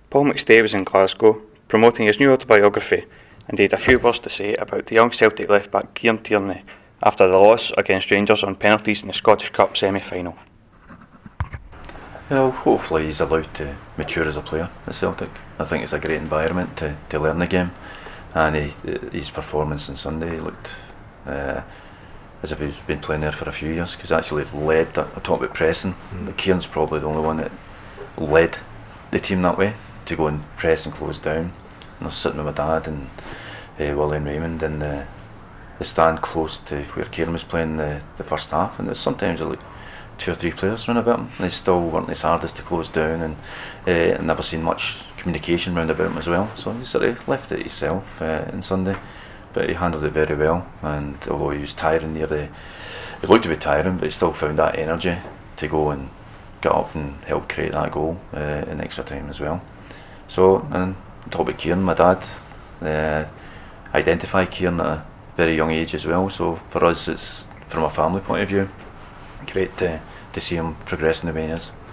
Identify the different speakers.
Speaker 1: Paul McStay was in Glasgow, promoting his new autobiography, and he had a few words to say about the young Celtic left-back Kieran Tierney after the loss against Rangers on penalties in the Scottish Cup semi-final.
Speaker 2: Well, hopefully he's allowed to mature as a player at Celtic. I think it's a great environment to learn the game, and his performance on Sunday looked as if he's been playing there for a few years, because he actually led. I talk about pressing. Kieran's probably the only one that led the team that way, to go and press and close down. And I was sitting with my dad and William Raymond in the stand close to where Kieran was playing the first half, and there's sometimes like 2 or 3 players round about him, and they still weren't as hard as to close down, and never seen much communication round about him as well. So he sort of left it himself on Sunday, but he handled it very well. And although he was tiring it looked to be tiring, but he still found that energy to go and get up and help create that goal in extra time as well. So, and talk about Kieran, my dad identified Kieran at a very young age as well. So for us, it's from a family point of view great to see him progressing the way he is.